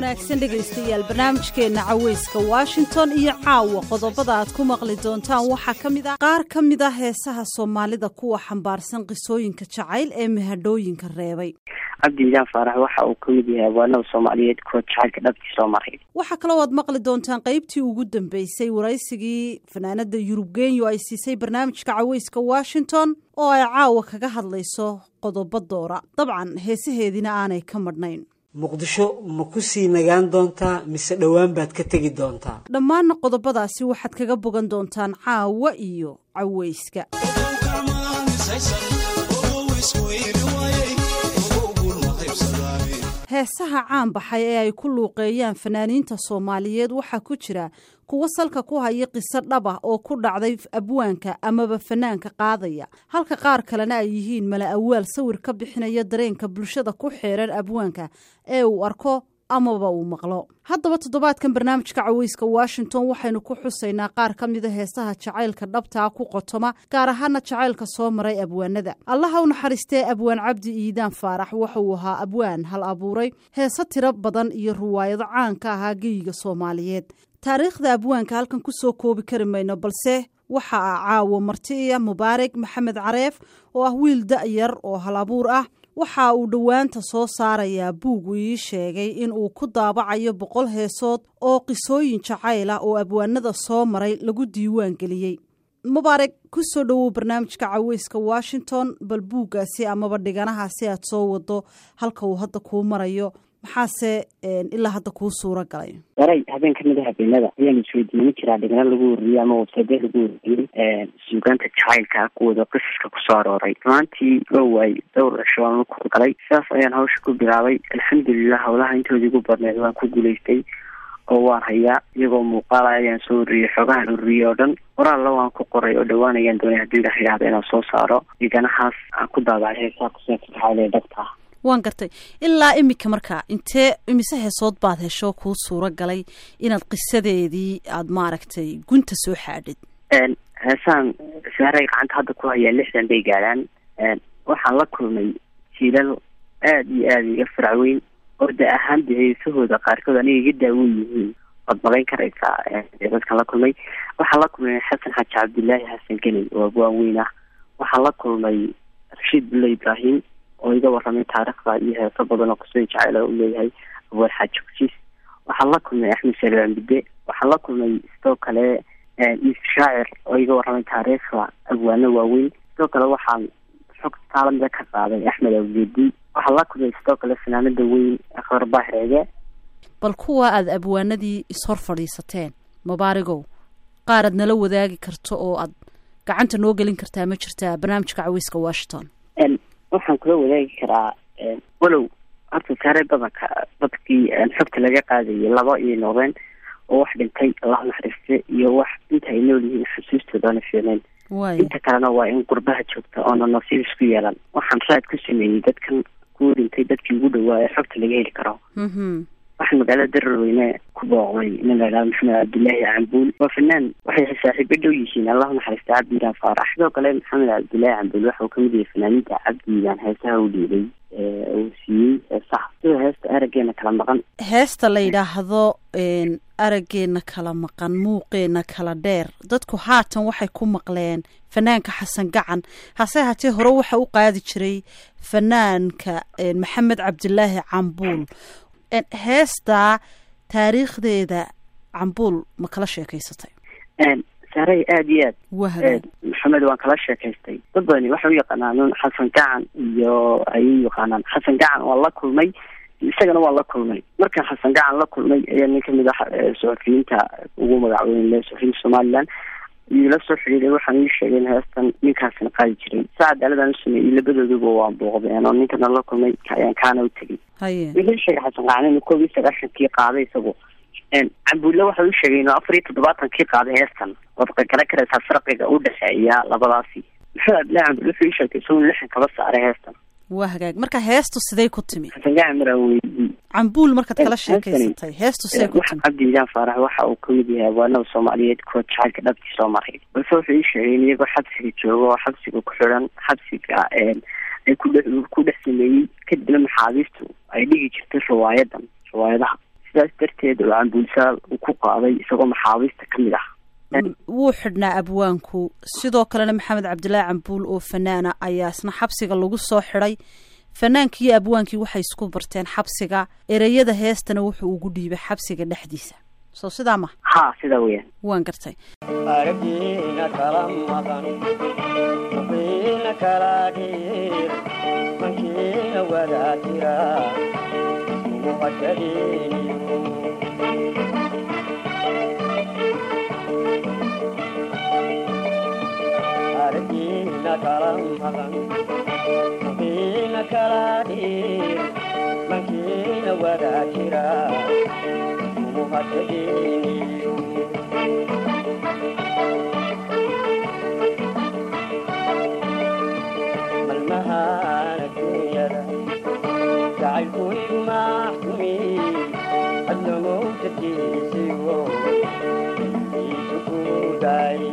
wanaagsan dhegaystayaal barnaamijkeena caweyska Washington iyo caawa qodobada aad ku maqli doontaan waxa kamid ah qaar kamid ah heesaha Soomaalida kuwa xambaarsan qisooyinka jacayl ee mahadooyinka reebay. Abdiilaan Faarax waxa uu kamid yahay waana Soomaaliyeed ku jacaylka dhabtii Soomaaliyeed. Waxa kale oo aad maqli doontaan qaybtii ugu dambeysay waraysigii fanaanada Yurubgeeyo ay siisay barnaamijka caweyska Washington oo ay caawa kaga hadlayso qodobo doora. Dabcan heesaheedina aanay ka madhnayn. Muqdisho ma ku sii nagaan doontaa mise dhawaan baad ka tagi doontaa? Dhammaan qodobadaasi waxaad kaga bogan doontaan caawa iyo caweyska. heesaha caan baxay ee ay ku luuqeeyaan fanaaniinta Soomaaliyeed waxa ku jira kuwa salka ku haya qiso dhab ah oo ku dhacday abwaanka amaba fanaanka qaadaya halka qaar kalena ay yihiin mala awaal sawir ka bixinaya dareenka bulshada ku xeeran abwaanka ee uu arko amaba uu maqlo. Haddaba toddobaadkan barnaamijka caweyska Washington waxaynu ku xusaynaa qaar ka mid ah heesaha jacaylka dhabta ku qotoma gaar ahaan jacaylka soo maray abwaanada. Allah u naxariistay abwaan Cabdi Iidaan Faarax wuxuu ahaa abwaan hal abuuray heeso tiro badan iyo riwaayado caan ka ah geeyiga Soomaaliyeed. Taariikhda abwaanka halkan ku soo koobi kari mayno balse waxa caawo martiya Mubaarak Maxamed Careef oo ah wiil da'yar oo hal abuur ah. waxa uu dhawaanta soo saarayaa buug uu sheegay in uu ku daabacayo 100 heesood oo qisooyin jacayl ah oo abwaanada soo maray lagu diiwaan geliyay. Mubaarak ku soo dhawow barnaamijka caweyska Washington bal buugaasi amaba dhiganahaasi aad soo wado halka uu hadda ku marayo maxaase ilaa hadda ku suura galay. waray habeen kamid ah habeenada ayaan isweydiin jiraa dhigana lagu wariyay ama website lagu wariyay suugaanta jacaylka kuwada qisaska ku soo arooray maantii way dhowr shan ku galay saas ayaan hawsha ku bilaabay alxamdulillah hawlaha intoodii ugu badneed waan ku guuleystay oo waan hayaa iyagoo muuqaal ayaan soo wariyay xogaha wariyay oo dhan qoraal waan ku qoray oo dhawaanayaan doonay haddii la yiraahdo inaan soo saaro dhiganahaas aan ku daabacay heesaha qisaska jacayl dhabta waan gartay ilaa imika marka intee imise heesood baad hesho ku suura galay inaad qisadeedii aad maaragtay gunta soo xaadid heesaan saaray gacanta hadda ku haya 60 bay gaaraan waxaan la kulmay jiilal aad iyo aad iga farcaweyn oo ahaan heesahooda qaarkood aniga iga daawan yihiin wad malayn karaysaa dadkan la kulmay waxaan la kulmay Xasan Xaaji Cabdilaahi Xasan Gani oo abwaan weyn ah waxaan la kulmay Rashid Bilay Ibrahim oo iga warramay taariikhda iyo heeso badan oo qisooyin jacayl ah u leeyahay abwaan Xaaji Kusiis waxaan la kulmay Axmed Salmaan Bide waxaan la kulmay sidoo kale shaacir oo iga warramay taariikhda abwaano waaweyn sidoo kale waxaan xog taalamada ka qaaday Axmed Awgeedi waxaan la kulmay sidoo kale fanaanada weyn Akhbar Bahreege bal kuwa aad abwaanadii ishor fadhiisateen Mubaaragow qaar aad nala wadaagi karto oo aad gacanta noo gelin kartaa ma jirtaa barnaamijka caweyska Washington waxaan kula wadaagi karaa walow horta saaray badanka dadkii xogta laga qaadayay laba iyo noqdeen oo wax dhintay Allah naxariiste iyo wax inta ay nool yihiin xusuustoodana fiirin inta kalena waa in qurbaha joogta oo nasiib isku yeelan waxaan raad ku sameeyay dadkan ku dhintay dadkii ugu dhawaa xogta laga heli karo waxaan magaalada Darweyne ku booqday in la yiraahdo Maxamed Cabdilaahi Cambuul waa fanaan waxay saaxiibo dhow yihiin Allah naxariista Abdiilaan Faarax sidoo kale Maxamed Cabdilaahi Cambuul waxa uu kamid yahay fanaaniinta Abdiilaan heesaha u dhiibay oo siiyay sax heesta arageena kala maqan heesta la yiraahdo arageena kala maqan muuqeena kala dheer dadku haatan waxay ku maqleen fanaanka Xasan Gacan hase haatee hore waxa uu qaadi jiray fanaanka Maxamed Cabdilaahi Cambuul heesta taariikhdeeda Cambuul ma kala sheekaysatay saaray aad iyo aad Maxamed waan kala sheekaystay dad badan waxa uu yaqaanaan Xasan Gacan iyo ay yaqaanaan Xasan Gacan waa la kulmay isagana waa la kulmay markaan Xasan Gacan la kulmay ayaa nin kamid ah suxufiyiinta ugu magacaabay leeyahay Somaliland ila soo xiriiray waxaan sheegay heestan ninkaasna qaadi jiray saacadadan sameeyay labadooduba waan booqday oo ninkana la kulmay kaana u tagay wixii sheegay Xasan Gacan inuu 19 qaaday isagu Cambuul waxa uu sheegay inuu 47 qaaday heestan wadqa kala karaysa farqiga u dhaxeeya labadaasi maxamed Cambuul wuxuu sheegay inuu 6 kaba saaray heestan waa hagaag marka heestu sidee ku timi Xasan Gacan maraweydi Cambuul marka kala sheekaysatay heestu sidee ku timi Abdiilaan Faarax waxa uu kamid yahay waana Soomaaliyeed ku jacaylka dhabtii Soomaaliyeed balse wuxuu sheegay in iyagu xabsiga joogo xabsiga ku xiran xabsiga ay ku dhex sameeyay kadibna maxaabiistu ay dhigi jirtay riwaayadaha sidaas darteed oo cambuulsaal uu ku qaaday isagoo maxaabiista ka mid ah. wuu xidhnaa abwaanku sidoo kalena maxamed cabdilaahi cambuul oo fanaana ayaa isna xabsiga lagu soo xidhay. fanaankii iyo abwaankii waxay isku barteen xabsiga, ereyada heestana wuxuu ugu dhiibay xabsiga dhexdiisa. soo sidaa ma? ha sidaa weyaan. waan gartay. aragina kala maqan bina kala dhir mankina wada tira muqaddirin aragina kala maqan bina kala dhir mankina wada tira muqaddirin malmahana dunyada jacaylku maxkumi adna mawtatiisigo isu ku daay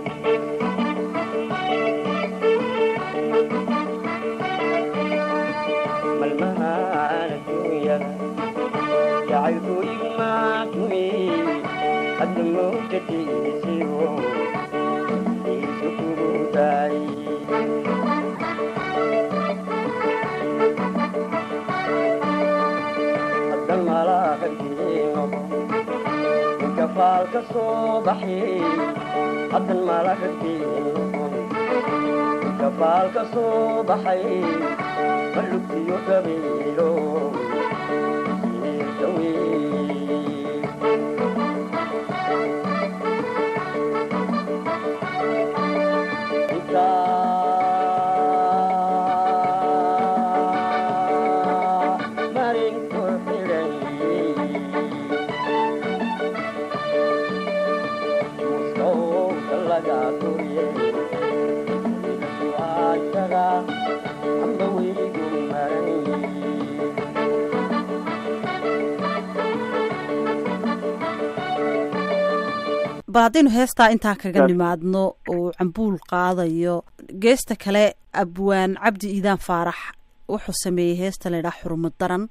malmahana dunyada jacaylku maxkumi adna mawtatiisigo isu ku daay kafaalka soo baxay hadan malakadiin kafaalka soo baxay malugtiyo gabeelo bal haddaynu heestaa intaa kaga nimaadno oo cambuul qaadayo, geesta kale abwaan cabdi iidaan faarax wuxuu sameeyey heesta la yidhaha xurmad daran.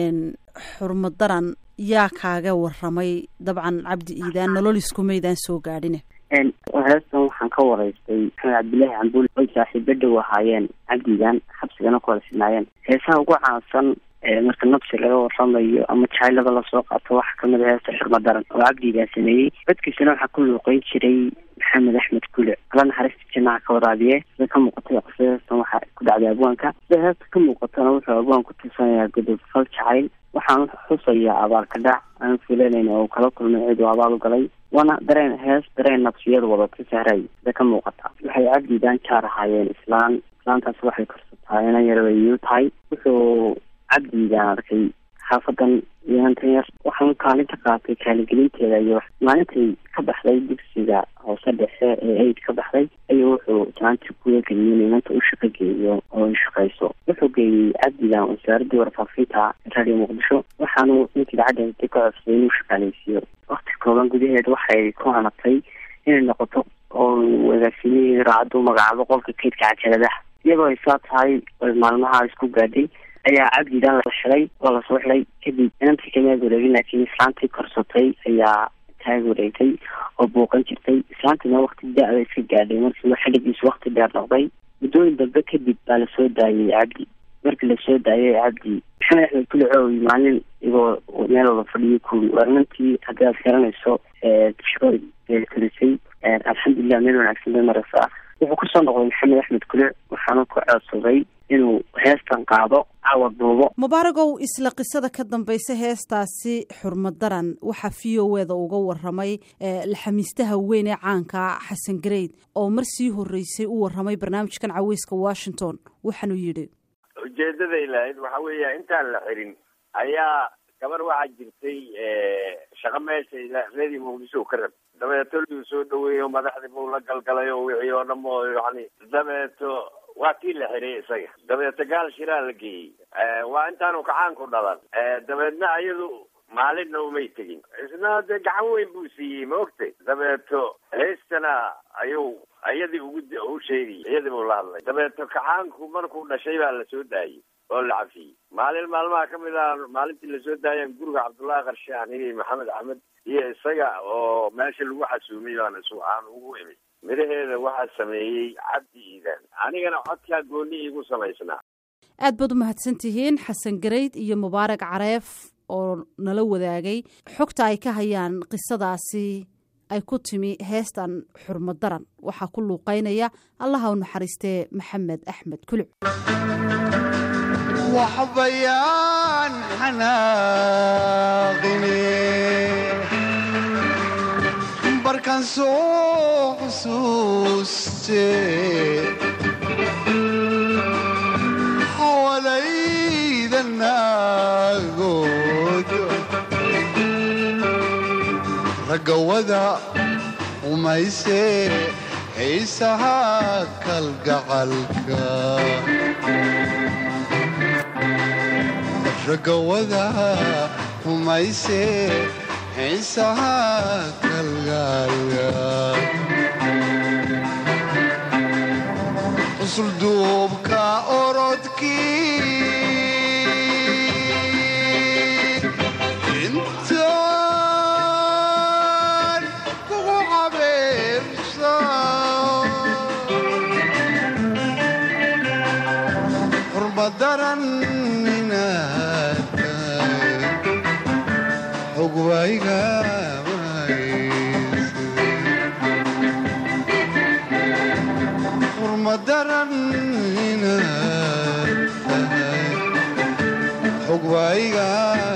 xurmad daran yaa kaaga waramay? dabcan cabdi iidaan nololisku maydaan soo gaadhine. heestan waxaan ka waraystay maxamed cabdilaahi cambuul oy saaxiibo dhow ahaayeen cabdigan xabsigana ku wada sinaayeen. heesaha ugu caansan marka nabsi laga waramayo ama jacaylada lasoo qaato waxaa kamid a heesta xurmad daran oo cabdigaa sameeyey. codkiisana waxaa ku luuqeyn jiray maxamed axmed kule, alla naxariista jinaha ka waraabiye. sida ka muuqatay qisada heestan waxaa ku dhacday abwaanka. sida heesta ka muuqatana wuxuu abwaanku tusanayaa gudubfal jacayl, waxaan xusayaa abaalka dhac aan filanayna oo kala kulmay cid uu abaal u galay. waana dareen hees dareen nafsiyada wadata sahray. sida ka muuqata waxay cabdigan jaar ahaayeen islaantaas waxay korsataa inan yarabayu tahay. wuxuu cabdigan arkay xaafadan iyoantan yar, waxaan kaalin ka qaatay kaaligelinteeda iyo maalintay ka baxday dugsiga hoose dhexe ee aid ka baxday ayuu wuxuu jaanti kuyageliyey inanta u shaqo geeyo oo ay shaqayso. wuxuu geeyey cabdigan wasaaradii warfaafinta radio muqdisho, waxaanu intii lacagta ka codsaday inuu shaqaaleysiiyo. waqti kooban gudaheeda waxay ku hanatay inay noqoto oo wadaagsinihii raacadu magacaabo qolka keydka cajaladaha. iyagoo ay saa tahay maalmaha isku gaadhay ayaa cabdigan la xidhay, waa lasoo xidhay. kadib inantii kamaag wareegin, laakiin islaantii korsatay ayaa taag wareegtay oo buuqan jirtay. islaantiina waqti da-da iska gaadhay markii xiligiisu waqti dheer noqday. muddooyin dambe kadib baa lasoo daayay cabdi. markii lasoo daayay cabdi maxamed axmed kule coowi maalin igoo meel wada fadhiyo kuwi warnantii haddii aad garanayso shaqo korisay alxamdulilah meel wanaagsan bay maraysaa. wuxuu kusoo noqday maxamed axmed kule, waxaana ku codsaday inuu heestan qaado cawad duubo. mubaaragow, isla qisada ka dambaysa heestaasi xurmad daran waxaa v o eda uga waramay laxamiistaha weyn ee caanka xasan gareyd oo mar sii horeysay u waramay barnaamijkan caweyska washington. waxaanu yidhi ujeedaday lahayd waxa weeya intaan la xirin ayaa gabar waxaa jirtay shaqo meesha reedi muqdisho ka rab dabeeto luu soo dhaweeyo madaxdii buu la galgalay oo wixii oo dham oo yani dabeeto waa kii la xiray isaga. dabeeto gaal shiraa la geeyey. waa intaanu kacaanku dhalan. dabeedna iyadu maalinna umay tegin, isna dee gacan weyn buu siiyey ma ogtay. dabeeto heestana ayuu iyadii u sheegay, iyadii buu la hadlay. dabeeto kacaanku markuu dhashay baa lasoo daayey oo la cafiyey. maalin maalmaha ka mid ah maalintii lasoo daayeen guriga cabdullaahi qarshe anigii maxamed axmed iyo isaga oo meesha lagu xasuumay aan ugu imid. miraheeda waxaa sameeyey cabdi iidaan, anigana codkaa gooni igu samaysnaa. aad baad u mahadsantihiin xasan garayd iyo mubaarak careef oo nala wadaagay xogta ay ka hayaan qisadaasi ay ku timi heestan xurmo daran. waxaa ku luuqaynaya allaha u naxariistee maxamed axmed kuluc. وحبيان حناقني بركان سوق سوستي حوالي ذا الناقود رقوا ذا وما يسير عيسى كالقعلكا رقوذا وما يصير عيساها كالغاليا وصل دوبك أوردكي انتان كوكو حبيب قرب درن وقوايقا ورمدرننا وقوايقا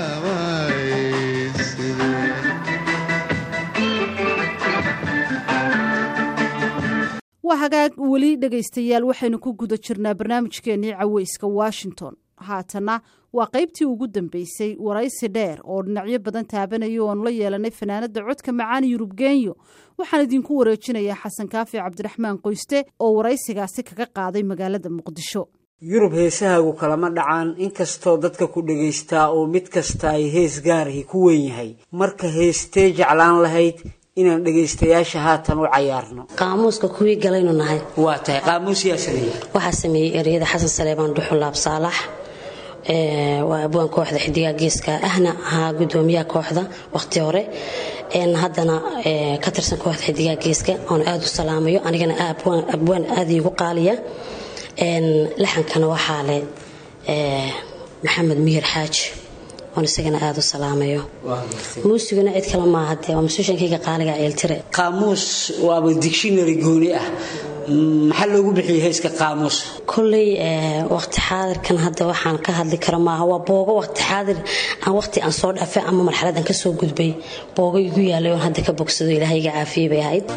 waa hagaag weli dhegaystayaal waxaynu ku guda jirnaa barnaamijkeennii caweyska washington. haatana waa qaybtii ugu dambeysay waraysi dheer oo dhinacyo badan taabanaya oonu la yeelanay fanaanada codka macaan yurub genyo. waxaan idinku wareejinayaa xasan kaafi cabdiraxmaan qoyste oo waraysigaasi kaga qaaday magaalada muqdisho. yurub heesahaagu kalama dhacaan inkastoo dadka ku dhegaystaa oo mid kasta ay hees gaarahi ku weyn yahay. marka heestee jeclaan lahayd inaan dhegaystayaasha haatan u cayaarno? qaamuuska kuwii galaynu nahay. waa tahay qaamuus yaa sameeyey? waxaa sameeyey ereyada xasan saleebaan dhuxulaab saalax. waa abwaan kooxda xidigaa geeska ahna ahaa gudoomiyaha kooxda waqti hore, haddana ka tirsan kooxda xidigaa geeska oon aad u salaamayo. anigana abwaan aad iigu qaaliya. laxankana waxaa leh maxamed miyir xaaji oon isagana aad u salaamayo. muusiguna cid kale maaha, dee waa masuushankayga qaaliga eeltire. qaamuus waaba dictionary gooni ah. maxaa loogu bixiyey heeska qaamuus? kolley waqti xaadirkan hadda waxaan ka hadli karo maaha. waa boogo waqti xaadir aan waqti aan soo dhaafay ama marxalad aan ka soo gudbay, boogo igu yaalay oon hadda ka bogsado ilaahayga caafiyey bay ahayd.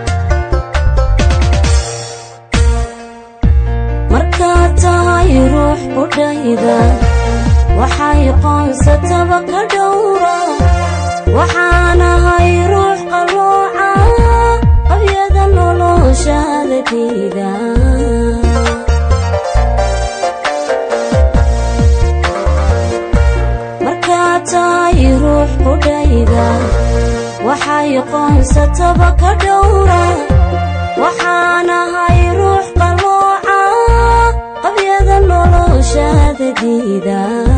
markaad tahay ruux u dhayda waxay qoonsataba ka dhowra, waxaanahay ruux qalooca qabyada noloshaada diida. markaad tahay ruux u dhayda waxay qoonsataba ka dhowra, waxaanahay ruux qalooca qabyada noloshaada diida.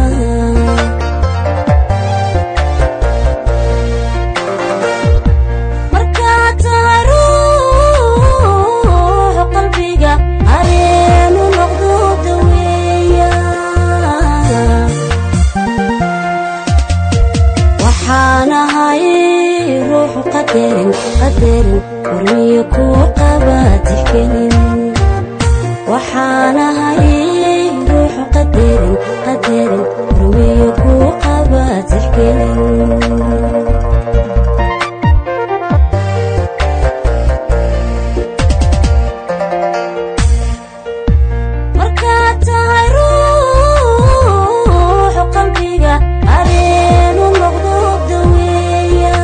markaad tahay ruux qalbiga areenu noqdo daweeya, waxaanahay ruux qadarin warmiyo kuu qaba tixgelin. waxaanahay ruux qadarin warmiyo kuu qaba tixgelin. markaad tahay ruux qalbiga areenu noqdo daweeya,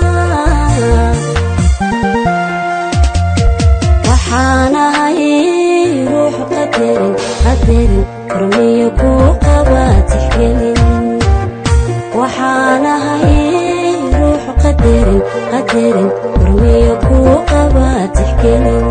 waxaanahay ruux qadarin warmiyo kuu qaba tixgelin. waxaanahay ruux qadarin warmiyo kuu qaba tixgelin.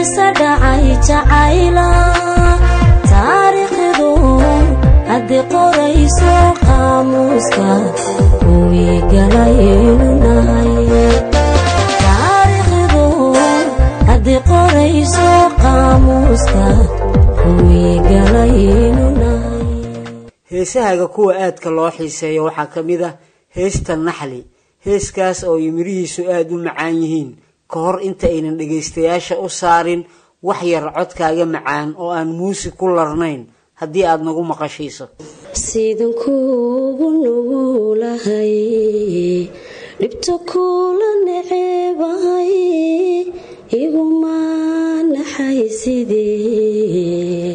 qisa dhacay jacayla taariikhdu haddii qorayso qaamuuska kuwii galaynu nahay taariikhdu haddii qorayso qaamuuska kuwii galaynu nahay. heesahaaga kuwa aadka loo xiiseeyo waxaa ka mid ah heesta naxli. heeskaas oo ay mirihiisu aada u macaan yihiin ka hor inta aynan dhegaystayaasha u saarin wax yar codkaaga macaan oo aan muusig ku larnayn haddii aad nagu maqashiiso. sidan kuugu nugulahay dhibta kula neceebahay iguma naxay sidee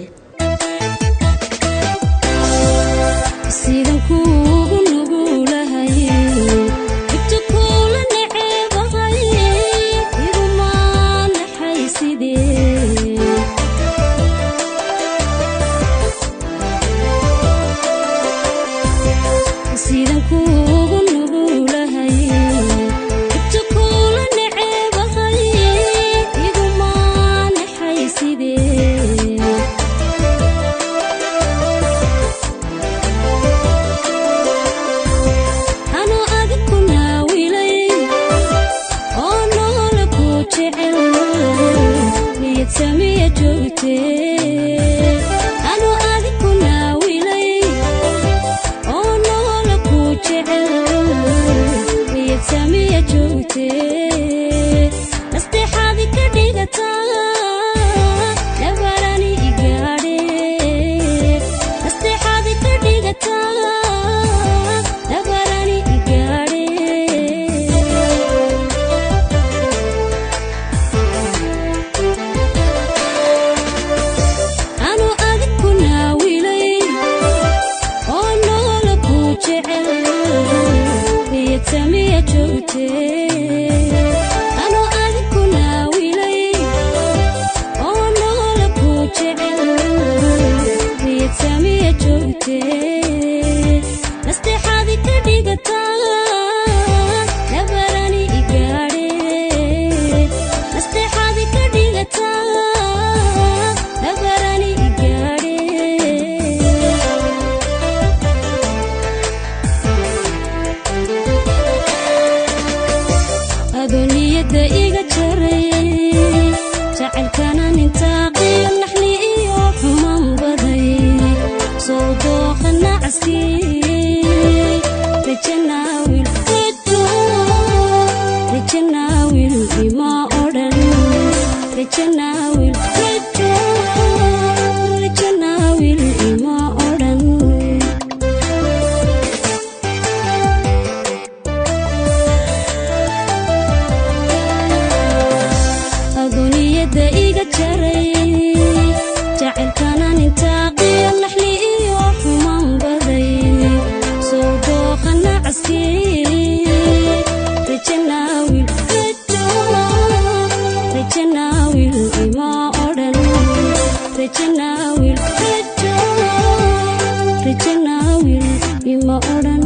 sidan kuugu nugulahay dhibta kula neceebahay iguma naxay sidee sidan kuugu nugulahay dhibta kula neceebahay iguma naxay sidee ano adig ku naawilay oo noola ku jecel niyad samiya joogtee ano adig ku naawilay oo noola ku jecel niyad samiya joogtee nasteexaadi ka dhigataa nabarani igaadhe nasteexaadi ka dhigataa nabarani igaadhe ano adig ku naawilay oo noola ku jecel niyad samiya joogtee ano adig ku naawilay oo noola ku jecel niyad samiya joogtee nasteexaadi ka dhigataa nabarani igaadhe nasteexaadi ka dhigataa nabarani igaadhe adoo niyadda iga jaray jacaylkana nintaaqiyo naxli iyo xumaan baday soo dooqa nacsi rajanaawil rajanaawil ima odhan rajanaawil rajanaawil ima odhan aduniyada iga jaray jacaylkana nintaaqiyo naxli iyo xumaan baday soo dooqa nacsi rajanaawil rajanaawil ima odhan rajanaawil rajanaawil ima odhan.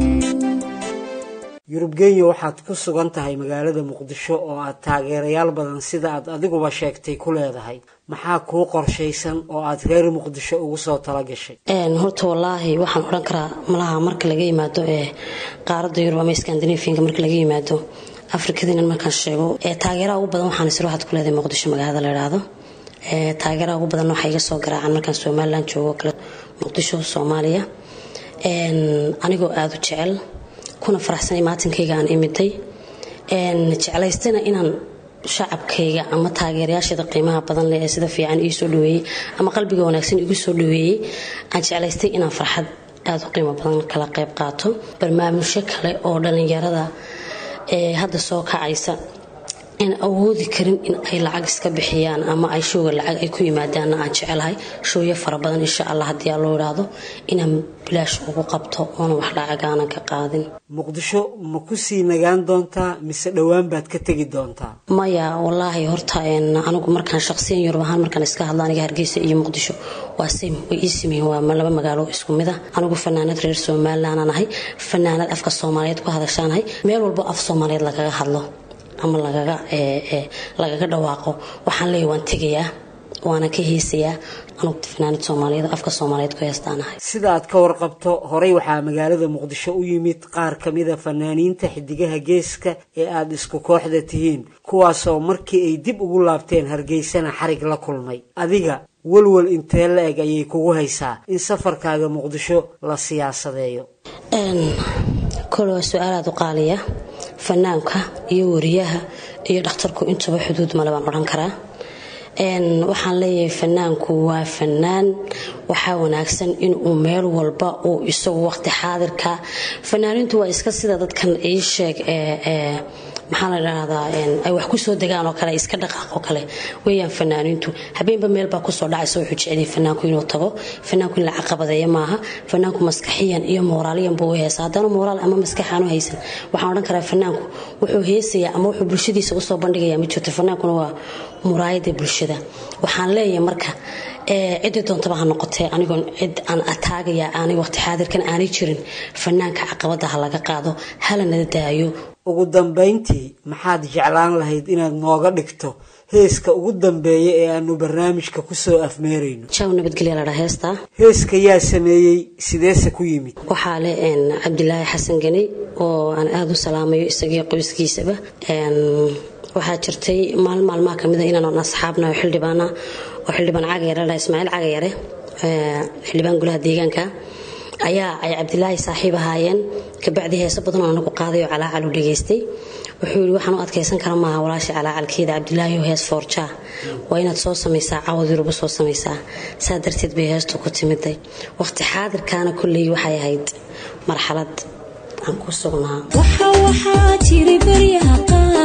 yurubgeenya waxaad ku sugan tahay magaalada muqdisho oo aad taageerayaal badan sida aad adiguba sheegtay ku leedahay. maxaa kuu qorshaysan oo aad reer muqdisho ugu soo talagashay? horta wallaahi waxaan odhan karaa malaha marka laga yimaado qaaradda yurub ama skandinafianka marka laga yimaado afrikadiinan markaan sheego taageeraha ugu badan waxaan isla waxaad ku leedahay muqdisho magaalada la idhaahdo. taageeraha ugu badan waxaa iga soo garaacaan markaan somalilan joogo kale muqdisho soomaaliya anigoo aada u jecel kuna faraxsanay maatankayga aan imiday jeclaystana inaan shacabkayga ama taageerayaashada qiimaha badan leh ee sida fiican ii soo dhaweeyey ama qalbiga wanaagsan igu soo dhaweeyey aan jeclaystay inaan farxad aada u qiimo badan kala qayb qaato barnaamijyo kale oo dhalinyarada hadda soo kacaysa in awoodi karin in ay lacag iska bixiyaan ama ay showga lacag ay ku yimaadaanna aan jecelahay showyo fara badan insha allah haddii aan loo idhaahdo inaan bilaash ugu qabto oona wax lacagaanan ka qaadin. muqdisho ma ku sii nagaan doontaa mise dhowaan baad ka tegi doontaa? maya wallaahi horta anigu markaan shaqsiyan yurub ahaan markaan iska hadlo aniga hargeysa iyo muqdisho waa same way ii sameeyeen waa laba magaalo isku mid ah. anigu fanaanad reer somaliland aan ahay, fanaanad afka soomaaliyeed ku hadashaanahay, meel walbo af soomaaliyeed lagaga hadlo ama lagaga dhawaaqo waxaan leeyahay waan tegayaa waana ka heesayaa anugu fanaanad Soomaaliyeed afka Soomaaliyeed ku heestaanahay. Sida aad ka warqabto horey waxaa magaalada Muqdisho u yimid qaar kamid ah fanaaniinta xidigaha geeska ee aad isku kooxda tihiin kuwaas oo markii ay dib ugu laabteen Hargeysana xarig la kulmay. Adiga walwal intee la eg ayay kugu haysaa in safarkaaga Muqdisho la siyaasadeeyo? kolo su'aalaad u qaaliya fanaanka iyo wariyaha iyo dhakhtarku intuba xuduud ma laban oran karaa. waxaan leeyahay fanaanku waa fanaan waxa wanaagsan in uu meel walba uu isagu waqti xaadirka fanaanintu waa iska sida dadkan ay sheeg maxaa la yiraahdaa ay wax ku soo degaan oo kale iska dhaqaaqo kale weeyaan fanaanintu habeenba meel baa ku soo dhacaysa wuxuu jecel fanaanku inuu tago fanaanku la caqabadeeyo maaha fanaanku maskaxiyan iyo moraaliyan buu heesaa hadana moraal ama maskaxaanu haysan waxaan oran karaa fanaanku wuxuu heesayaa ama wuxuu bulshadiisa u soo bandhigayaa mid jirta fanaankuna waa muraayada bulshada waxaan leeyahay marka cid doontaba ha noqotee anigoon cid aan ataagaya aanay waqti xaadirkan aanay jirin fanaanka caqabadaha laga qaado halana daayo. ugu dambeyntii maxaad jeclaan lahayd inaad nooga dhigto heeska ugu dambeeya ee aanu barnaamijka ku soo afmeerayno? Jaw nabadgelyo la heesta. Heeska yaa sameeyay sideese ku yimid? Waxaa le Cabdilaahi Xasan Gani oo aan aad u salaamayo isagii qoyskiisaba. waxaa jirtay maalmaha kamid ah inaan asxaabna xildhibaan Cagayare la Ismaaciil Cagayare xildhibaan golaha deegaanka ayaa ay Cabdilaahi saaxiib ahaayeen ka bacdi heeso badan oo anagu qaadayo calaacal u dhageystay wuxuu yiri waxaan u adkeysan karaa maaha walaashi calaalkeeda Cabdilaahi oo hees forja waa inaad soo samaysaa cawd yurub soo samaysaa saa darteed bay heestu ku timiday waqti xaadirkaana kulli waxay ahayd marxalad aan ku sugnaa waxaa jiri baryaha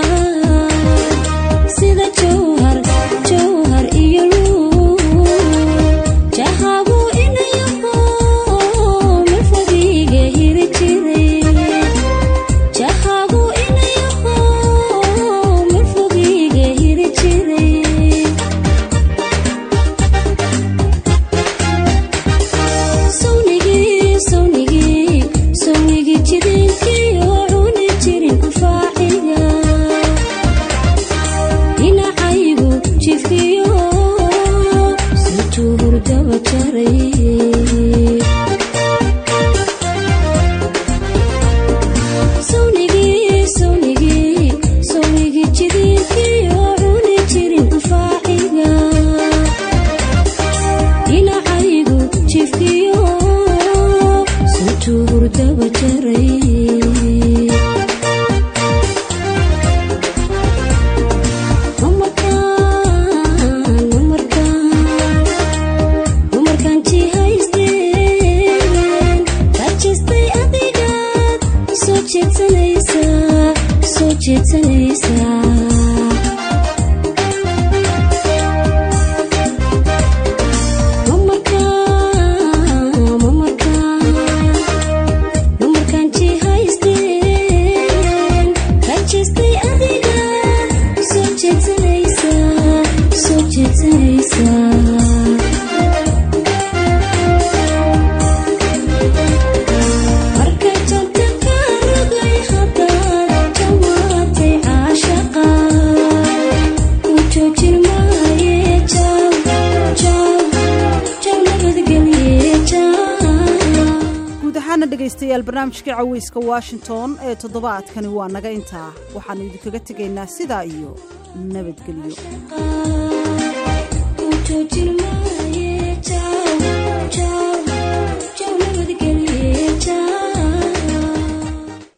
sida jawhar iyo jahabu inayaho mafadiga hiri jiray jahabu inayaho mafadiga hiri jiray sawnigi jirinki oo cuni jirin kufaaciga inacaygu jifiyo sujuur daba jaray sawnigi jirinki oo cuni jirin kufaaciga inacaygu jifiyo sujuur daba jaray dhegaystayaal barnaamijka caweyska Washington ee toddobaadkani waa naga intaa waxaan idinkaga tegaynaa sidaa iyo nabadgelyo.